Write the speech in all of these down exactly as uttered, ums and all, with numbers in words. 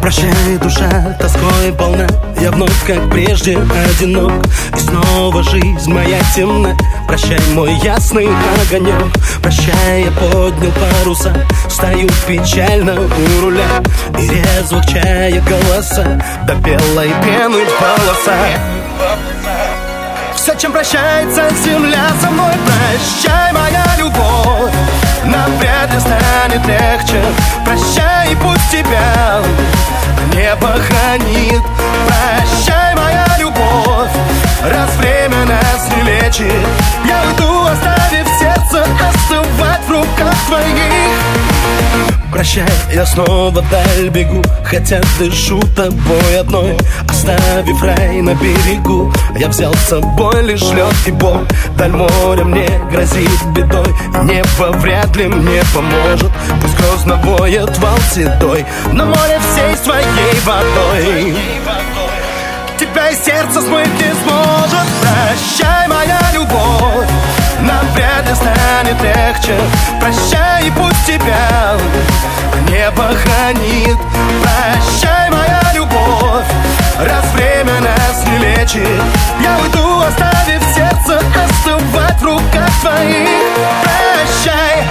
Прощай, душа, тоской полна, я вновь, как прежде, одинок. И снова жизнь моя темна. Прощай, мой ясный огонек. Прощай, я поднял паруса, стою печально у руля. И резвых чая голоса до белой пены в полосах. Все, чем прощается земля со мной. Прощай, моя любовь, нам вряд ли станет легче. Прощай, и пусть тебя небо хранит. Прощай, моя любовь, раз время нас не лечит. Я уйду, оставив сердце остывать в руках твоих. Прощай, я снова вдаль бегу, хотя дышу тобой одной. Оставив рай на берегу, я взял с собой лишь лед и боль. Даль моря мне грозит бедой, небо вряд ли мне поможет. Пусть грозно воет вал седой, но море всей своей водой тебя из сердца смыть не сможет. Прощай, моя любовь, нам вряд ли станет легче. Прощай, и пусть тебя небо хранит. Прощай, моя любовь, раз время нас не лечит. Я уйду, оставив сердце остывать в руках твоих. Прощай.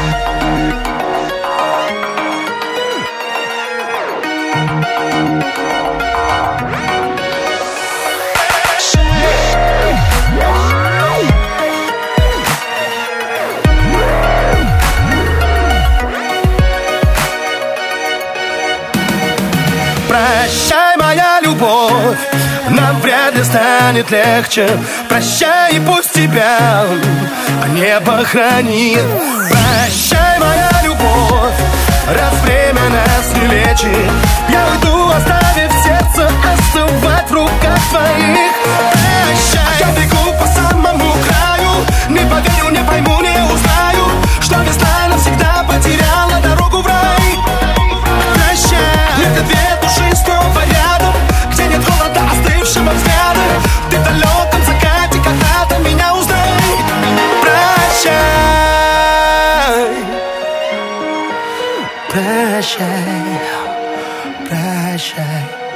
Прощай, моя любовь, нам вряд ли станет легче. Прощай, и пусть тебя небо хранит. Прощай, моя любовь, раз время нас не лечит. Я уйду, оставив сердце остывать в руках твоих. Прощай. Я бегу по самому краю, не поверю, не пойму, не узнаю, что весна навсегда потеряла дорогу в рай. Прощай. Это две души снова рядом, где нет холода, остывшего взгляда. Ты в далеком закате когда-то меня узнай. Прощай. Прощай. Прощай.